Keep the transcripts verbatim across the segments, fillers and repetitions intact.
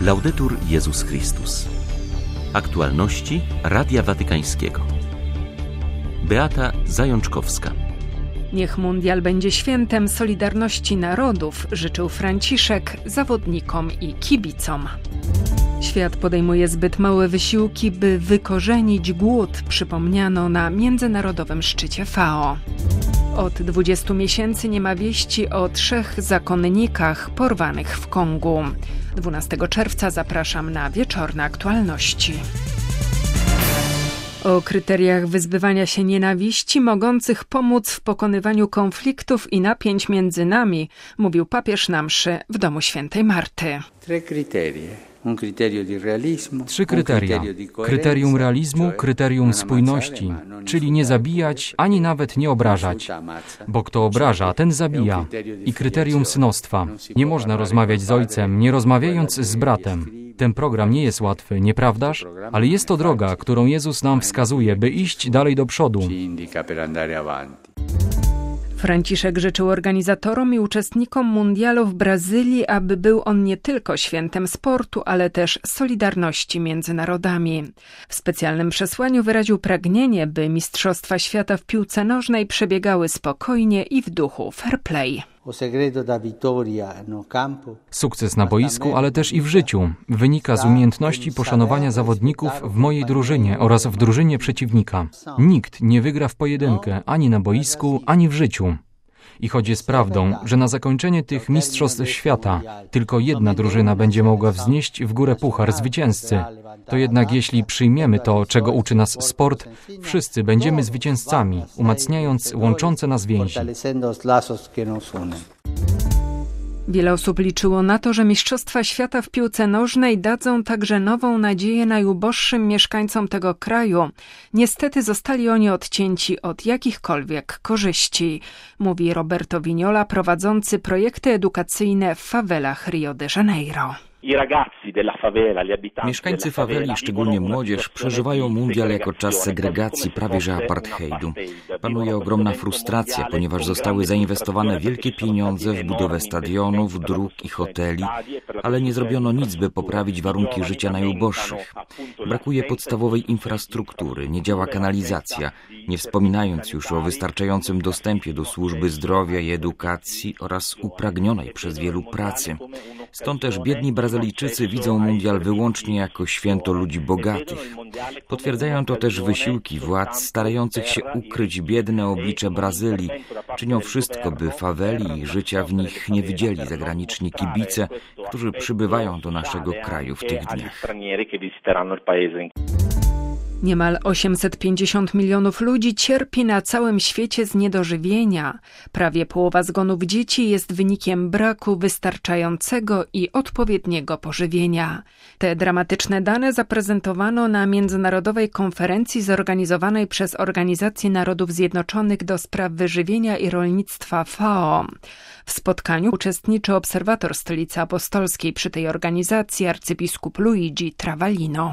Laudetur Jezus Chrystus. Aktualności Radia Watykańskiego. Beata Zajączkowska. Niech mundial będzie świętem solidarności narodów, życzył Franciszek zawodnikom i kibicom. Świat podejmuje zbyt małe wysiłki, by wykorzenić głód, przypomniano na międzynarodowym szczycie F A O. Od dwudziestu miesięcy nie ma wieści o trzech zakonnikach porwanych w Kongu. dwunastego czerwca zapraszam na wieczorne aktualności. O kryteriach wyzbywania się nienawiści mogących pomóc w pokonywaniu konfliktów i napięć między nami mówił papież na mszy w domu świętej Marty. Trzy kryteria. Kryterium realizmu, kryterium spójności, czyli nie zabijać, ani nawet nie obrażać. Bo kto obraża, ten zabija. I kryterium synostwa. Nie można rozmawiać z ojcem, nie rozmawiając z bratem. Ten program nie jest łatwy, nieprawdaż? Ale jest to droga, którą Jezus nam wskazuje, by iść dalej do przodu. Franciszek życzył organizatorom i uczestnikom mundialu w Brazylii, aby był on nie tylko świętem sportu, ale też solidarności między narodami. W specjalnym przesłaniu wyraził pragnienie, by Mistrzostwa Świata w piłce nożnej przebiegały spokojnie i w duchu fair play. Sukces na boisku, ale też i w życiu wynika z umiejętności poszanowania zawodników w mojej drużynie oraz w drużynie przeciwnika. Nikt nie wygra w pojedynkę ani na boisku, ani w życiu. I choć jest prawdą, że na zakończenie tych mistrzostw świata tylko jedna drużyna będzie mogła wznieść w górę puchar zwycięzcy, to jednak jeśli przyjmiemy to, czego uczy nas sport, wszyscy będziemy zwycięzcami, umacniając łączące nas więzi. Wiele osób liczyło na to, że Mistrzostwa Świata w piłce nożnej dadzą także nową nadzieję najuboższym mieszkańcom tego kraju. Niestety zostali oni odcięci od jakichkolwiek korzyści, mówi Roberto Vignola, prowadzący projekty edukacyjne w fawelach Rio de Janeiro. Mieszkańcy faweli, szczególnie młodzież, przeżywają mundial jako czas segregacji, prawie że apartheidu. Panuje ogromna frustracja, ponieważ zostały zainwestowane wielkie pieniądze w budowę stadionów, dróg i hoteli, ale nie zrobiono nic, by poprawić warunki życia najuboższych. Brakuje podstawowej infrastruktury, nie działa kanalizacja, nie wspominając już o wystarczającym dostępie do służby zdrowia i edukacji oraz upragnionej przez wielu pracy. Stąd też biedni Brazylijczycy widzą mundial wyłącznie jako święto ludzi bogatych. Potwierdzają to też wysiłki władz starających się ukryć biedne oblicze Brazylii. Czynią wszystko, by faweli i życia w nich nie widzieli zagraniczni kibice, którzy przybywają do naszego kraju w tych dniach. Niemal osiemset pięćdziesiąt milionów ludzi cierpi na całym świecie z niedożywienia. Prawie połowa zgonów dzieci jest wynikiem braku wystarczającego i odpowiedniego pożywienia. Te dramatyczne dane zaprezentowano na międzynarodowej konferencji zorganizowanej przez Organizację Narodów Zjednoczonych do spraw wyżywienia i rolnictwa F A O. W spotkaniu uczestniczy obserwator Stolicy Apostolskiej przy tej organizacji arcybiskup Luigi Travaglino.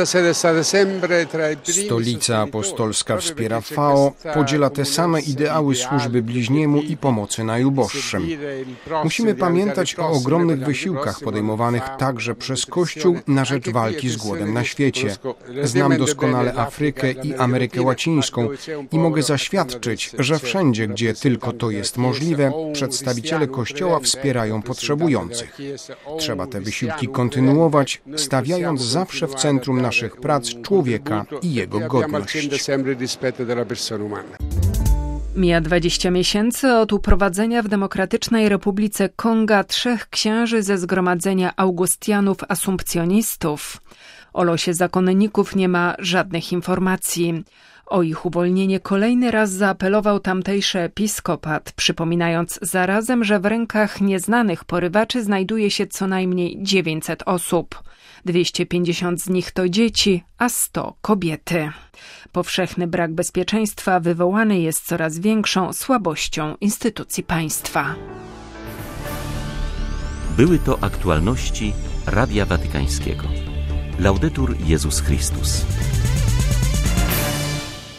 Stolica Apostolska wspiera F A O, podziela te same ideały służby bliźniemu i pomocy najuboższym. Musimy pamiętać o ogromnych wysiłkach podejmowanych także przez Kościół na rzecz walki z głodem na świecie. Znam doskonale Afrykę i Amerykę Łacińską i mogę zaświadczyć, że wszędzie, gdzie tylko to jest możliwe, przedstawiciele Kościoła wspierają potrzebujących. Trzeba te wysiłki kontynuować, stawiając zawsze w centrum naszych prac człowieka i jego godność. Mija dwadzieścia miesięcy od uprowadzenia w Demokratycznej Republice Konga trzech księży ze zgromadzenia Augustianów Asumpcjonistów. O losie zakonników nie ma żadnych informacji. O ich uwolnienie kolejny raz zaapelował tamtejszy episkopat, przypominając zarazem, że w rękach nieznanych porywaczy znajduje się co najmniej dziewięćset osób. dwieście pięćdziesiąt z nich to dzieci, a sto kobiety. Powszechny brak bezpieczeństwa wywołany jest coraz większą słabością instytucji państwa. Były to aktualności Radia Watykańskiego. Laudetur Jezus Chrystus.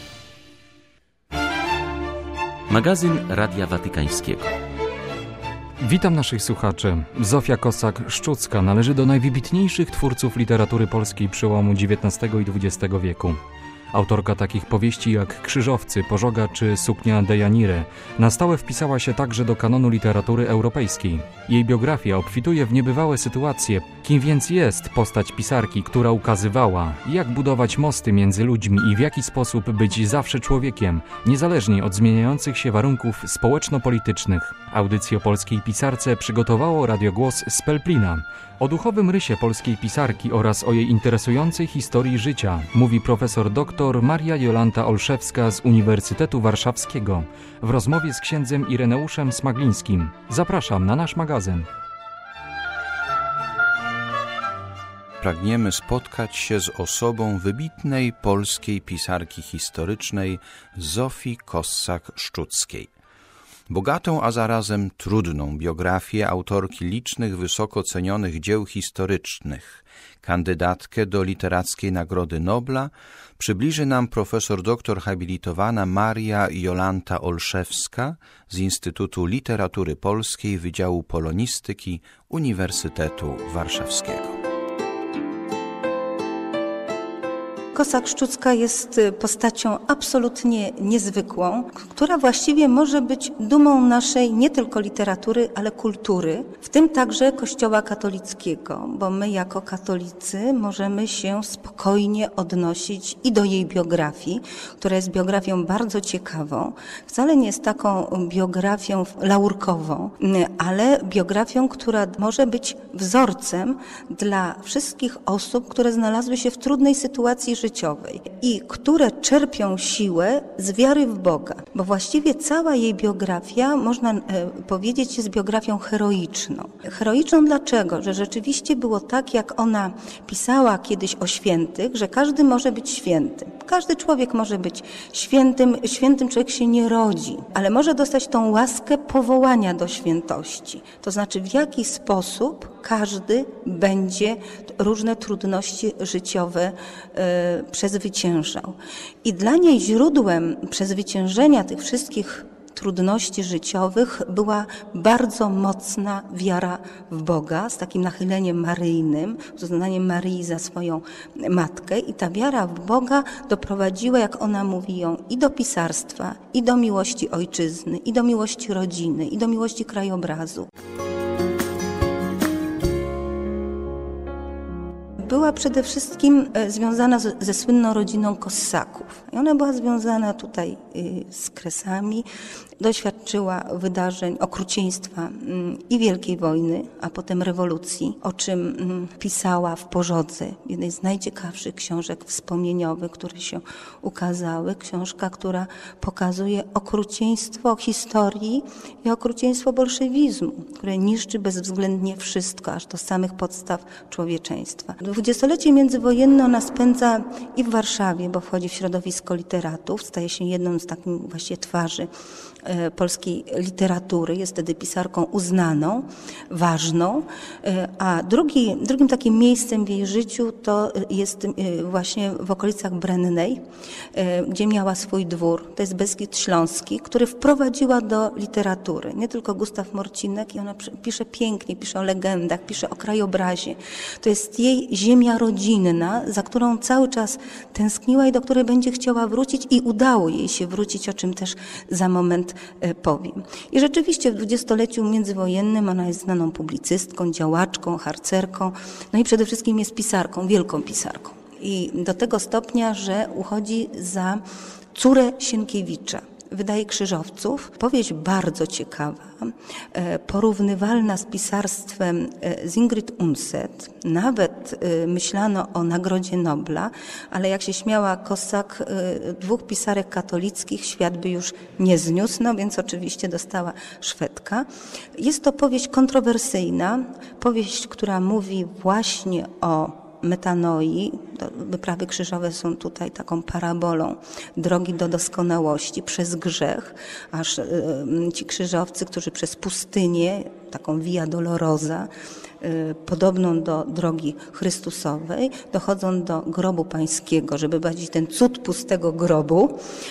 Magazyn Radia Watykańskiego. Witam naszych słuchaczy. Zofia Kossak-Szczucka należy do najwybitniejszych twórców literatury polskiej przełomu dziewiętnastego i dwudziestego wieku. Autorka takich powieści jak Krzyżowcy, Pożoga czy Suknia Deianire na stałe wpisała się także do kanonu literatury europejskiej. Jej biografia obfituje w niebywałe sytuacje. Kim więc jest postać pisarki, która ukazywała, jak budować mosty między ludźmi i w jaki sposób być zawsze człowiekiem, niezależnie od zmieniających się warunków społeczno-politycznych. Audycję o polskiej pisarce przygotowało Radiogłos z Pelplina. O duchowym rysie polskiej pisarki oraz o jej interesującej historii życia mówi profesor dr Maria Jolanta Olszewska z Uniwersytetu Warszawskiego w rozmowie z księdzem Ireneuszem Smaglińskim. Zapraszam na nasz magazyn. Pragniemy spotkać się z osobą wybitnej polskiej pisarki historycznej Zofii Kossak-Szczuckiej. Bogatą, a zarazem trudną biografię autorki licznych wysoko cenionych dzieł historycznych, kandydatkę do Literackiej Nagrody Nobla, przybliży nam profesor doktor habilitowana Maria Jolanta Olszewska z Instytutu Literatury Polskiej Wydziału Polonistyki Uniwersytetu Warszawskiego. Kossak-Szczucka jest postacią absolutnie niezwykłą, która właściwie może być dumą naszej nie tylko literatury, ale kultury, w tym także Kościoła katolickiego, bo my jako katolicy możemy się spokojnie odnosić i do jej biografii, która jest biografią bardzo ciekawą. Wcale nie jest taką biografią laurkową, ale biografią, która może być wzorcem dla wszystkich osób, które znalazły się w trudnej sytuacji życiowej i które czerpią siłę z wiary w Boga, bo właściwie cała jej biografia, można e, powiedzieć, jest biografią heroiczną. Heroiczną dlaczego? Że rzeczywiście było tak, jak ona pisała kiedyś o świętych, że każdy może być świętym. Każdy człowiek może być świętym, świętym człowiek się nie rodzi, ale może dostać tą łaskę powołania do świętości. To znaczy, w jaki sposób każdy będzie różne trudności życiowe e, przezwyciężał. I dla niej źródłem przezwyciężenia tych wszystkich trudności życiowych była bardzo mocna wiara w Boga z takim nachyleniem maryjnym, z uznaniem Maryi za swoją matkę i ta wiara w Boga doprowadziła, jak ona mówi, ją i do pisarstwa, i do miłości ojczyzny, i do miłości rodziny, i do miłości krajobrazu. Była przede wszystkim związana z, ze słynną rodziną Kossaków. I ona była związana tutaj z Kresami, doświadczyła wydarzeń okrucieństwa i Wielkiej Wojny, a potem rewolucji, o czym pisała w Pożodze, jednej z najciekawszych książek wspomnieniowych, które się ukazały. Książka, która pokazuje okrucieństwo historii i okrucieństwo bolszewizmu, które niszczy bezwzględnie wszystko, aż do samych podstaw człowieczeństwa. Dwudziestolecie międzywojenne ona spędza i w Warszawie, bo wchodzi w środowisko literatów, staje się jedną z takich właśnie twarzy polskiej literatury, jest wtedy pisarką uznaną, ważną, a drugi, drugim takim miejscem w jej życiu to jest właśnie w okolicach Brennej, gdzie miała swój dwór, to jest Beskid Śląski, który wprowadziła do literatury, nie tylko Gustaw Morcinek, i ona pisze pięknie, pisze o legendach, pisze o krajobrazie. To jest jej ziemia rodzinna, za którą cały czas tęskniła i do której będzie chciała wrócić i udało jej się wrócić, o czym też za moment powiem. I rzeczywiście w dwudziestoleciu międzywojennym ona jest znaną publicystką, działaczką, harcerką, no i przede wszystkim jest pisarką, wielką pisarką. I do tego stopnia, że uchodzi za córę Sienkiewicza. Wydaje Krzyżowców. Powieść bardzo ciekawa, porównywalna z pisarstwem z Ingrid Undset. Nawet myślano o Nagrodzie Nobla, ale jak się śmiała Kossak, dwóch pisarek katolickich świat by już nie zniósł, no więc oczywiście dostała Szwedka. Jest to powieść kontrowersyjna, powieść, która mówi właśnie o metanoi. Wyprawy krzyżowe są tutaj taką parabolą drogi do doskonałości przez grzech, aż ci krzyżowcy, którzy przez pustynię, taką Via Dolorosa, podobną do drogi Chrystusowej, dochodzą do grobu pańskiego, żeby bawić ten cud pustego grobu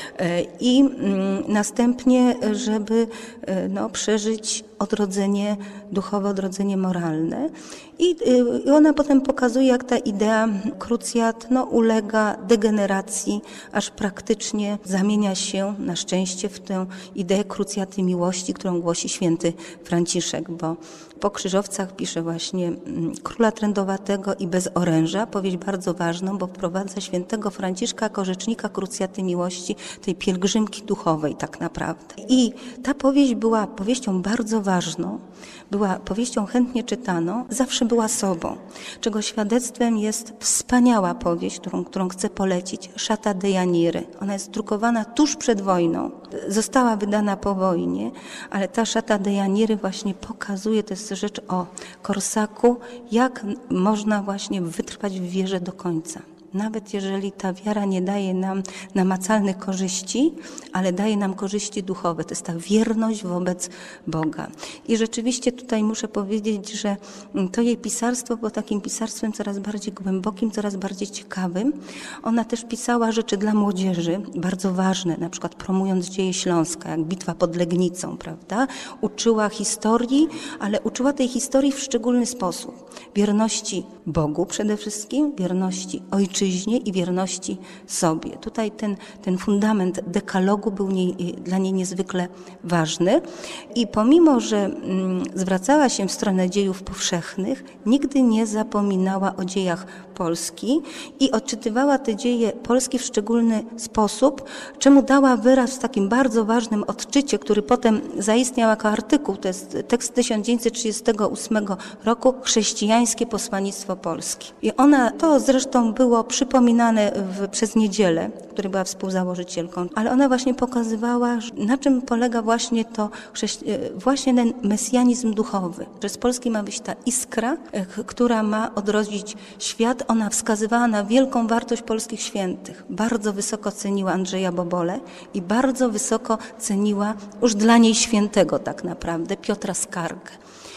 i następnie, żeby no, przeżyć odrodzenie duchowe, odrodzenie moralne. I, I ona potem pokazuje, jak ta idea krucjat no, ulega degeneracji, aż praktycznie zamienia się na szczęście w tę ideę krucjaty miłości, którą głosi święty Franciszek, bo po krzyżowcach pisze właśnie Króla Trędowatego i Bez oręża, powieść bardzo ważną, bo wprowadza świętego Franciszka jako rzecznika krucjaty miłości, tej pielgrzymki duchowej tak naprawdę. I ta powieść była powieścią bardzo ważną, była powieścią chętnie czytaną, zawsze była sobą, czego świadectwem jest wspaniała powieść, którą, którą chcę polecić, Szata de Janiry. Ona jest drukowana tuż przed wojną, została wydana po wojnie, ale ta Szata de Janiry właśnie pokazuje, to jest rzecz o Korsaku, jak można właśnie wytrwać w wierze do końca. Nawet jeżeli ta wiara nie daje nam namacalnych korzyści, ale daje nam korzyści duchowe. To jest ta wierność wobec Boga. I rzeczywiście tutaj muszę powiedzieć, że to jej pisarstwo było takim pisarstwem coraz bardziej głębokim, coraz bardziej ciekawym. Ona też pisała rzeczy dla młodzieży, bardzo ważne, na przykład promując dzieje Śląska, jak bitwa pod Legnicą, prawda? Uczyła historii, ale uczyła tej historii w szczególny sposób. Wierności Bogu przede wszystkim, wierności ojczyźnie, i wierności sobie. Tutaj ten, ten fundament dekalogu był nie, dla niej niezwykle ważny i pomimo, że mm, zwracała się w stronę dziejów powszechnych, nigdy nie zapominała o dziejach Polski i odczytywała te dzieje Polski w szczególny sposób, czemu dała wyraz w takim bardzo ważnym odczycie, który potem zaistniał jako artykuł, to jest tekst tysiąc dziewięćset trzydziestego ósmego roku, Chrześcijańskie posłannictwo Polski. I ona, to zresztą było przypominane w, przez Niedzielę, która była współzałożycielką, ale ona właśnie pokazywała, na czym polega właśnie to, właśnie ten mesjanizm duchowy, że z Polski ma być ta iskra, która ma odrodzić świat. Ona wskazywała na wielką wartość polskich świętych. Bardzo wysoko ceniła Andrzeja Bobole i bardzo wysoko ceniła już dla niej świętego tak naprawdę Piotra Skargę.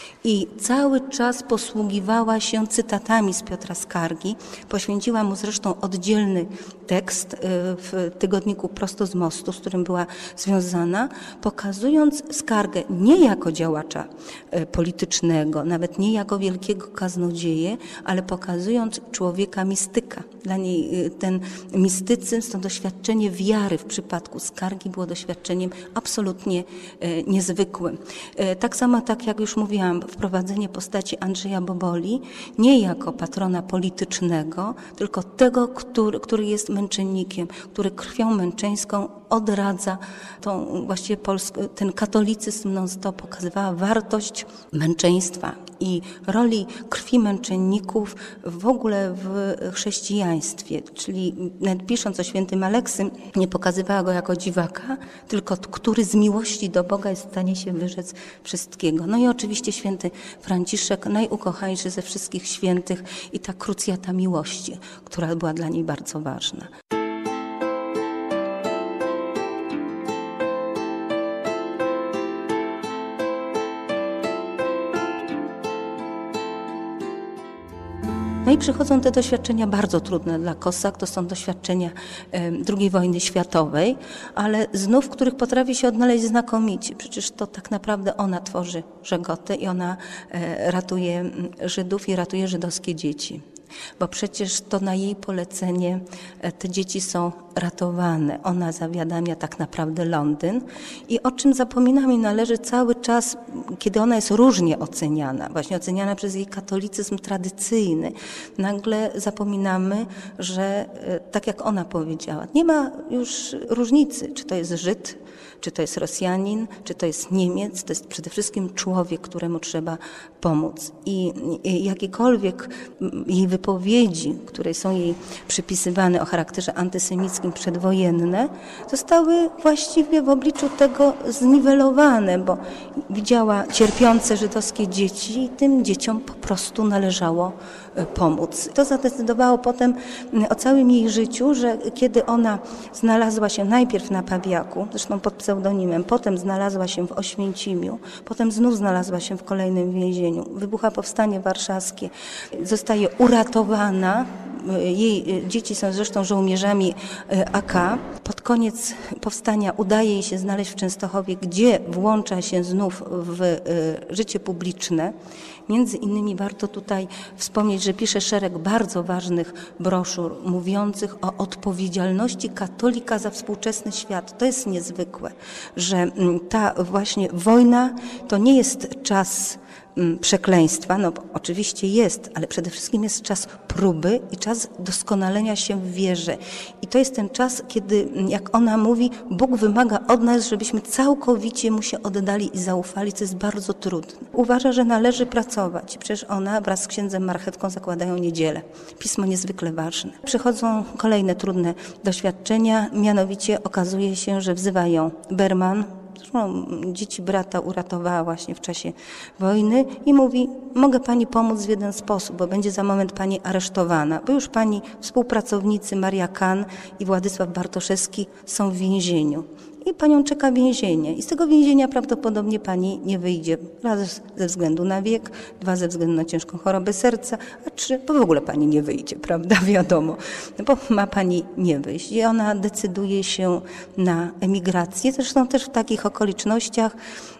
I cały czas posługiwała się cytatami z Piotra Skargi. Poświęciła mu zresztą oddzielny tekst w tygodniku Prosto z Mostu, z którym była związana, pokazując Skargę nie jako działacza politycznego, nawet nie jako wielkiego kaznodzieję, ale pokazując człowieka mistyka. Dla niej ten mistycyzm, to doświadczenie wiary w przypadku Skargi było doświadczeniem absolutnie niezwykłym. Tak samo, tak jak już mówiłam, wprowadzenie postaci Andrzeja Boboli nie jako patrona politycznego, tylko tego, który, który jest męczennikiem, który krwią męczeńską odradza tą właściwie polską, ten katolicyzm non-stop pokazywała wartość męczeństwa i roli krwi męczenników w ogóle w chrześcijaństwie. Czyli nawet pisząc o świętym Aleksym, nie pokazywała go jako dziwaka, tylko który z miłości do Boga jest w stanie się wyrzec wszystkiego. No i oczywiście święty Franciszek, najukochańszy ze wszystkich świętych i ta krucjata miłości, która była dla niej bardzo ważna. No i przychodzą te doświadczenia bardzo trudne dla Kossak, to są doświadczenia drugiej wojny światowej, ale znów, w których potrafi się odnaleźć znakomicie. Przecież to tak naprawdę ona tworzy Żegotę i ona ratuje Żydów i ratuje żydowskie dzieci. Bo przecież to na jej polecenie te dzieci są ratowane. Ona zawiadamia tak naprawdę Londyn i o czym zapominamy i należy cały czas, kiedy ona jest różnie oceniana, właśnie oceniana przez jej katolicyzm tradycyjny, nagle zapominamy, że tak jak ona powiedziała, nie ma już różnicy, czy to jest Żyd, czy to jest Rosjanin, czy to jest Niemiec, to jest przede wszystkim człowiek, któremu trzeba pomóc. I jakiekolwiek jej wypowiedzi, które są jej przypisywane o charakterze antysemickim przedwojenne, zostały właściwie w obliczu tego zniwelowane, bo widziała cierpiące żydowskie dzieci i tym dzieciom po prostu należało pomóc. To zadecydowało potem o całym jej życiu, że kiedy ona znalazła się najpierw na Pawiaku, zresztą pod pseudonimem, potem znalazła się w Oświęcimiu, potem znów znalazła się w kolejnym więzieniu. Wybucha Powstanie Warszawskie, zostaje uratowana. Jej dzieci są zresztą żołnierzami A K. Pod koniec powstania udaje jej się znaleźć w Częstochowie, gdzie włącza się znów w życie publiczne. Między innymi warto tutaj wspomnieć, że pisze szereg bardzo ważnych broszur mówiących o odpowiedzialności katolika za współczesny świat. To jest niezwykłe, że ta właśnie wojna to nie jest czas przekleństwa, no oczywiście jest, ale przede wszystkim jest czas próby i czas doskonalenia się w wierze. I to jest ten czas, kiedy, jak ona mówi, Bóg wymaga od nas, żebyśmy całkowicie Mu się oddali i zaufali, co jest bardzo trudne. Uważa, że należy pracować. Przecież ona wraz z księdzem Marchewką zakładają niedzielę. Pismo niezwykle ważne. Przychodzą kolejne trudne doświadczenia, mianowicie okazuje się, że wzywa ją Berman, dzieci brata uratowała właśnie w czasie wojny i mówi, mogę pani pomóc w jeden sposób, bo będzie za moment pani aresztowana, bo już pani współpracownicy Maria Kahn i Władysław Bartoszewski są w więzieniu. I panią czeka więzienie. I z tego więzienia prawdopodobnie pani nie wyjdzie. Raz ze względu na wiek, dwa ze względu na ciężką chorobę serca, a trzy, bo w ogóle pani nie wyjdzie, prawda? Wiadomo. Bo ma pani nie wyjść. I ona decyduje się na emigrację. Zresztą też w takich okolicznościach,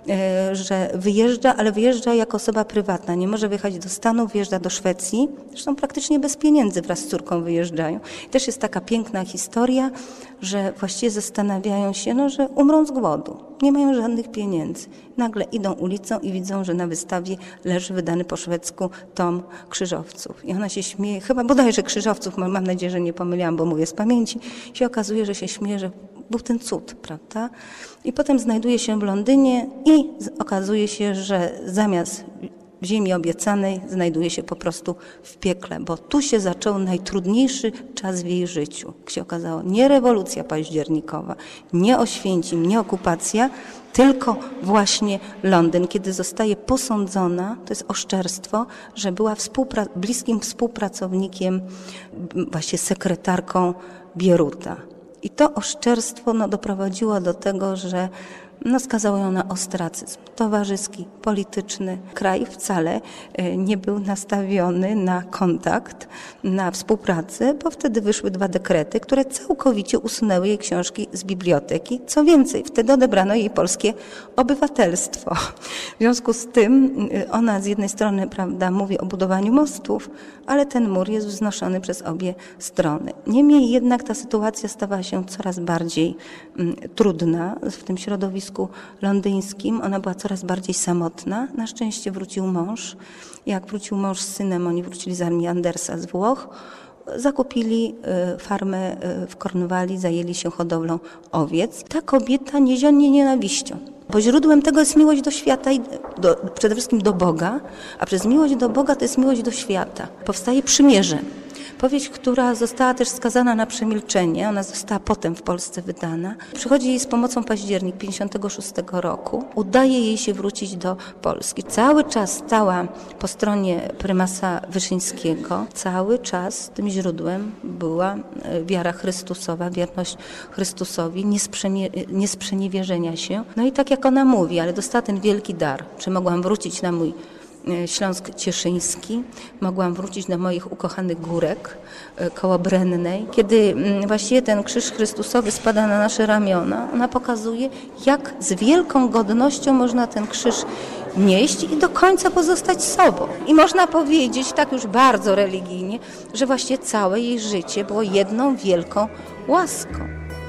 że wyjeżdża, ale wyjeżdża jako osoba prywatna. Nie może wyjechać do Stanów, wyjeżdża do Szwecji. Zresztą praktycznie bez pieniędzy wraz z córką wyjeżdżają. Też jest taka piękna historia, że właściwie zastanawiają się, no, że umrą z głodu. Nie mają żadnych pieniędzy. Nagle idą ulicą i widzą, że na wystawie leży wydany po szwedzku tom Krzyżowców. I ona się śmieje, chyba bodajże Krzyżowców, mam nadzieję, że nie pomyliłam, bo mówię z pamięci, się okazuje, że się śmieje, że był ten cud, prawda? I potem znajduje się w Londynie i okazuje się, że zamiast w ziemi obiecanej znajduje się po prostu w piekle, bo tu się zaczął najtrudniejszy czas w jej życiu. Jak się okazało, nie rewolucja październikowa, nie Oświęcim, nie okupacja, tylko właśnie Londyn, kiedy zostaje posądzona, to jest oszczerstwo, że była współpra- bliskim współpracownikiem, właśnie sekretarką Bieruta. I to oszczerstwo no, doprowadziło do tego, że no, skazało ją na ostracyzm towarzyski, polityczny. Kraj wcale nie był nastawiony na kontakt, na współpracę, bo wtedy wyszły dwa dekrety, które całkowicie usunęły jej książki z biblioteki. Co więcej, wtedy odebrano jej polskie obywatelstwo. W związku z tym ona z jednej strony, prawda, mówi o budowaniu mostów, ale ten mur jest wznoszony przez obie strony. Niemniej jednak ta sytuacja stawała się coraz bardziej mm, trudna w tym środowisku londyńskim. Ona była coraz bardziej samotna. Na szczęście wrócił mąż. Jak wrócił mąż z synem, oni wrócili z armii Andersa z Włoch, zakupili farmę w Kornwalii, zajęli się hodowlą owiec. Ta kobieta nie zionnie nienawiścią. Bo źródłem tego jest miłość do świata i do, przede wszystkim do Boga, a przez miłość do Boga to jest miłość do świata. Powstaje przymierze. Powieść, która została też skazana na przemilczenie, ona została potem w Polsce wydana. Przychodzi jej z pomocą październik pięćdziesiątego szóstego roku. Udaje jej się wrócić do Polski. Cały czas stała po stronie prymasa Wyszyńskiego. Cały czas tym źródłem była wiara Chrystusowa, wierność Chrystusowi, niesprzeniewierzenia się. No i tak jak ona mówi, ale dostała ten wielki dar. Czy mogłam wrócić na mój Śląsk Cieszyński, mogłam wrócić do moich ukochanych górek koło Brennej. Kiedy właściwie ten krzyż Chrystusowy spada na nasze ramiona, ona pokazuje, jak z wielką godnością można ten krzyż nieść i do końca pozostać sobą. I można powiedzieć, tak już bardzo religijnie, że właściwie całe jej życie było jedną wielką łaską.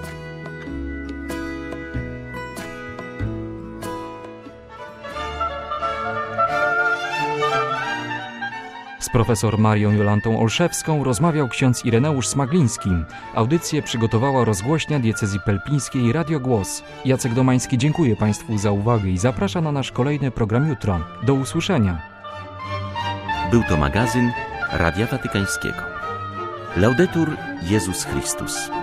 Z profesor Marią Jolantą Olszewską rozmawiał ksiądz Ireneusz Smagliński. Audycję przygotowała rozgłośnia diecezji pelpińskiej Radio Głos. Jacek Domański dziękuję Państwu za uwagę i zaprasza na nasz kolejny program jutro. Do usłyszenia. Był to magazyn Radia Watykańskiego. Laudetur Jezus Chrystus.